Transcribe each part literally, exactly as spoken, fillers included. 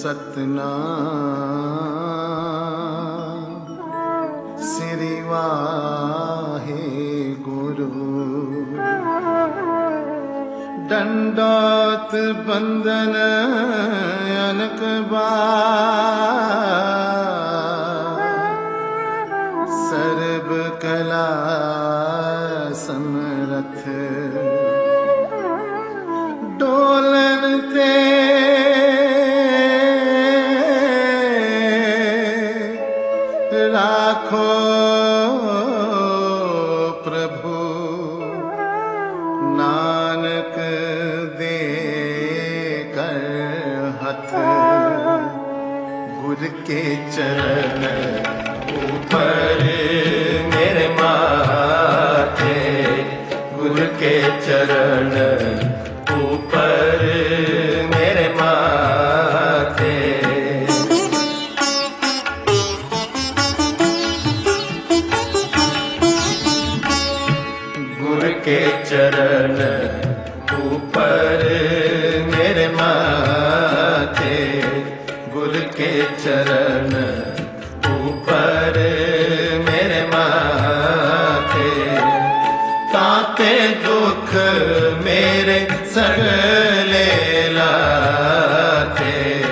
सतनाम श्री वाहे गुरु। दंडौत बंदन अनक बार, सर्व कला समरथ डोलन ते राखो प्रभु। नानक दे कर हथ गुर के चरण ऊपर मेरे माथे। गुर के चरण ऊपर मेरे माथे। गुर के चरण ऊपर मेरे माथे। गुर के चरण ऊपर मेरे माथे। ताते दुख मेरे सगले लाथे।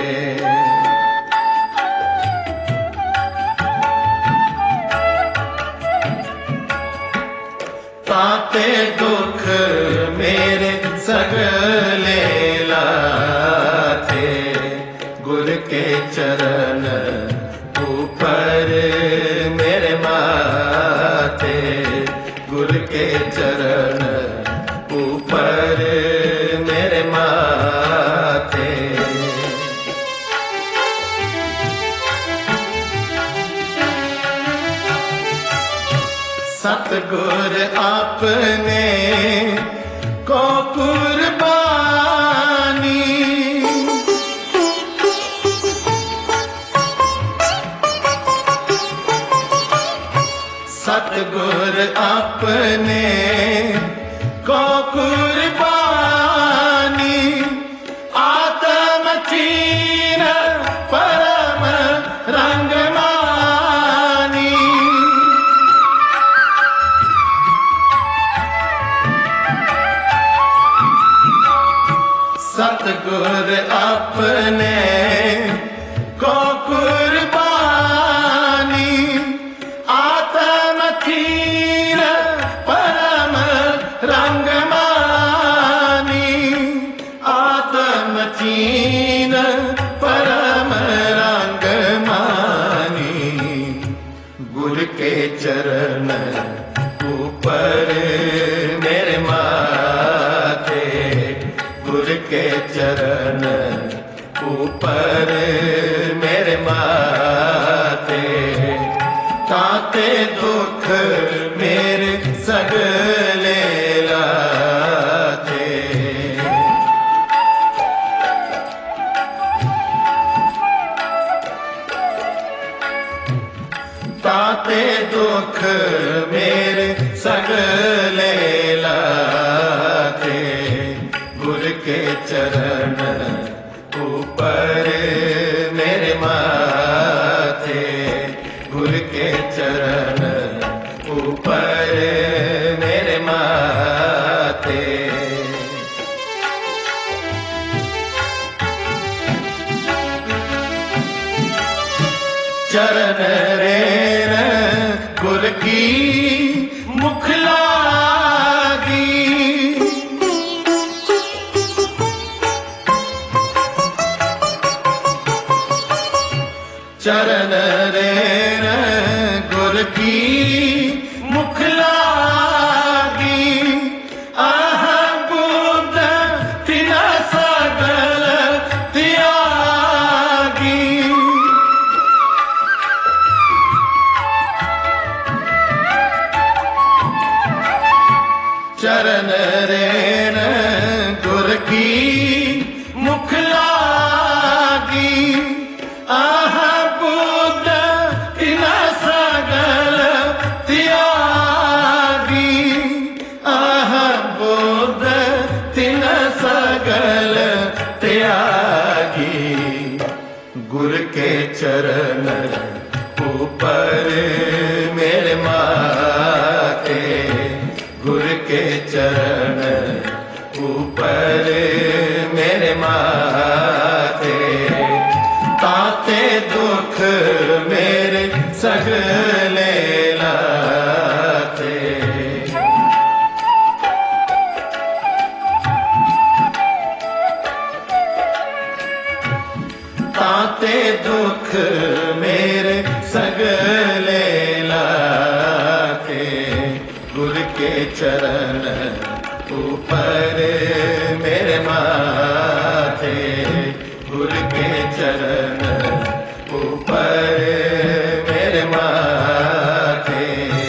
ताते दुख मेरे सगले लाथे। गुर के चरण ऊपर मेरे माथे। गुर के चरण ऊपर मेरे माथे। सतगुर आपने को कुर्बानी। सतगुर आपने को कुर्बानी। आत्म चीर परम रंगमानी। सतगुर अपने को कुर्बानी। आत्म चीर परम रंगमानी। आत्म चीर परम रंगमानी। गुर के चरण ऊपर मेरे माथे। गुर के चरण ऊपर मेरे माथे। ताते दुख मेरे सगले लाथे। ताते दुख मेरे सगले लाथे। गुर के चरण ऊपर मेरे माथे। गुर के चरण ऊपर मेरे माथे। चरण रेन गुर की मुख लागी। चरण रेन गुर की मुख लागी। आह बुद्ध तिना सगल त्यागी। चरण रेन गुर की मुख लागी। आह बुद्ध तिना सगल त्यागी। आह बुद्ध तिना सगल त्यागी। चरण ऊपर मेरे माथे, गुरु के चरण ऊपर मेरे माथे, ताते दुख मेरे सगले लाथे। ताते दुख मेरे सगले लाथे, गुरु के चरण ऊपर मेरे माथे, गुरु के चरण ऊपर मेरे माथे।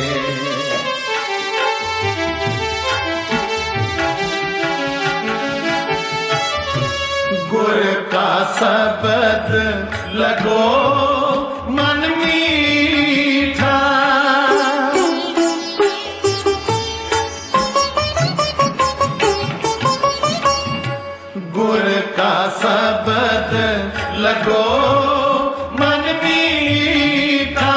गुरु का शब्द लगो मन मीठा, गुरु का शब्द लगो मन मीठा,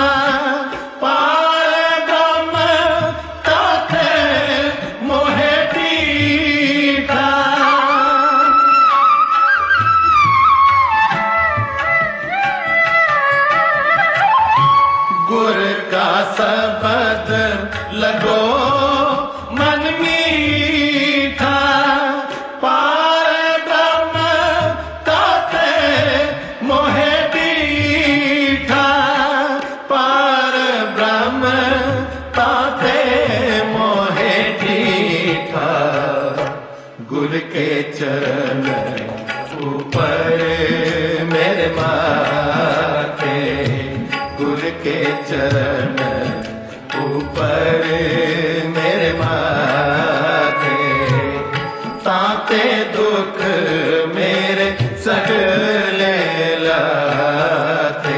पार ब्रह्म ताते मोहे दीठा। गुरु का शब्द लगो मन मीठा, पार ब्रह्म ताते मोहे दीठा, पार ब्रह्म ताते मोहे दीठा। गुरु के चरण ऊपर मेरे माथे, गुरु के चरण ऊपर मेरे माथे, ताते दुख मेरे सगले लाथे।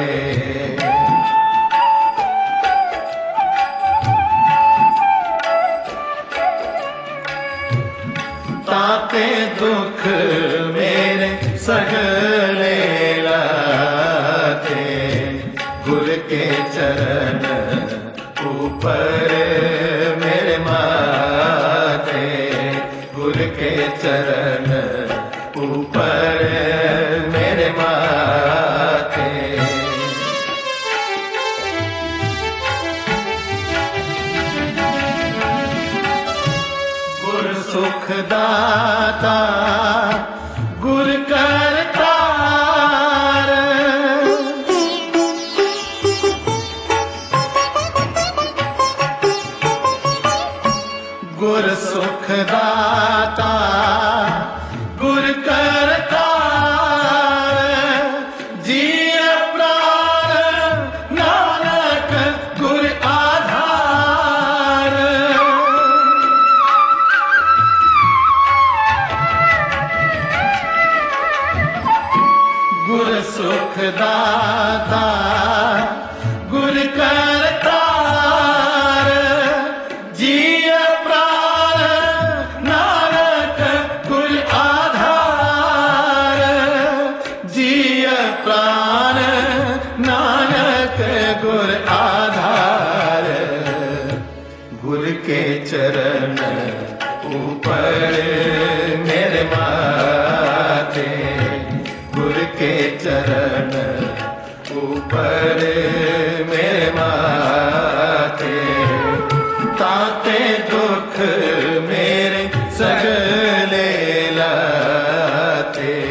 ताते दुख मेरे सगले लाथे, गुरु के चरण ऊपर मेरे माथे, गुरु के चरण ऊपर मेरे माथे। गुरु सुख दाता गुरु करतार, गुरु सुख दाता गुरु करतार, जिय प्राण नानक गुरु आधार। गुरु सुख दाता गुरु करतार, जिय प्राण नानक गुरु आधार, जिय प्राण नानक गुरु आधार। गुरु के चरण ऊपर मेरे माथे, गुरु के चरण ऊपर मेरे माथे, ताते दुख मेरे सगले लाथे।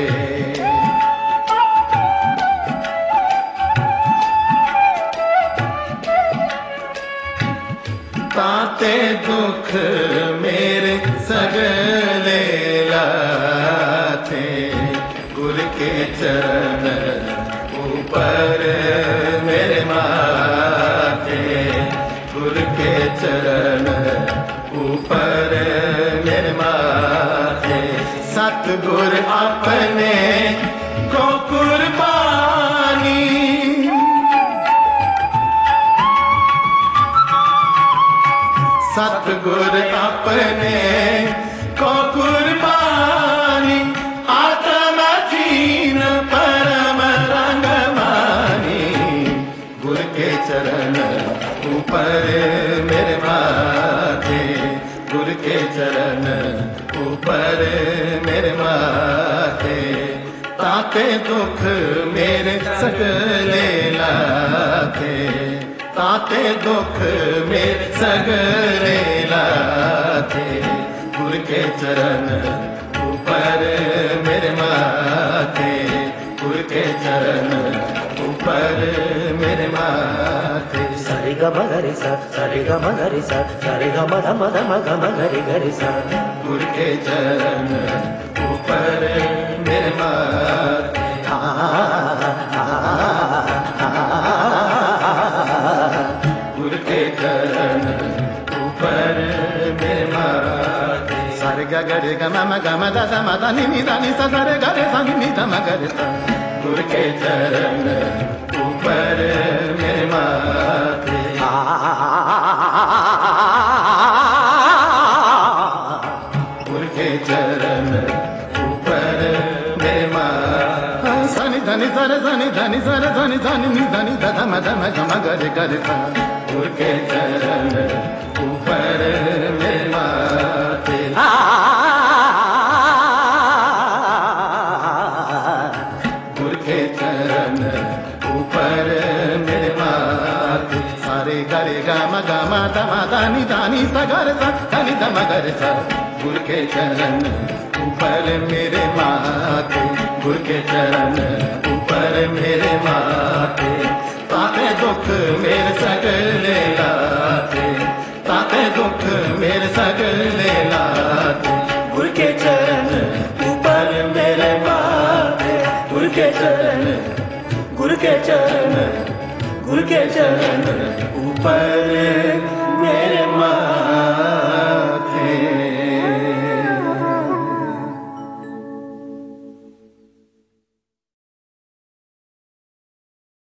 ताते दुख मेरे सगले लाथे, गुरु के चरण ऊपर मेरे माथे, गुरु के चरण ऊपर मेरे माथे। सतगुर अपने को कुर्बानी, सतगुर अपने को कुर्बानी, आत्म दीन परम रंग मानी, गुरु के चरण ऊपर मेरे माथे, ताते दुख मेरे सगले लाथे, ताते दुख मेरे सगले लाथे, गुरु के चरण ऊपर मेरे माथे, गुरु के चरण ऊपर मेरे माथे। सरे ग म ग रे सा, सरे ग म ग रे सा, सरे ग म ध म ध म ग म ग रे ग रे सा। गुरु के चरण ऊपर मेरे माथे, गुरु के चरण ऊपर मेरे माथे। सारे ग ग रे ग म म ग म द द म द नि नि द नि सा सा रे ग रे सा नि नि द म ग रे सा। गुरु के चरण ऊपर मेरे माथे, गुरु के चरण ऊपर मेरे माथे। सनि धनि सरे सनि धनि सरे धनि धनि नि धनि द ध म ध म ग म ग रे ग रे सा। गुरु के चरण ऊपर मेरे माथे, गुरु के चरण ऊपर मेरे माथे। सारे ग रे ग म ग म द म द नि द नि सा ग रे सा ध नि द म ग रे सा। गुरु के चरण ऊपर मेरे माथे, गुरु के चरण ऊपर मेरे माथे, ताते दुख मेरे सगले लाथे, ताते दुख मेरे सगले लाथे, गुरु के चरण ऊपर मेरे माथे, गुरु के चरण, गुरु के चरण, गुरु के चरण ऊपर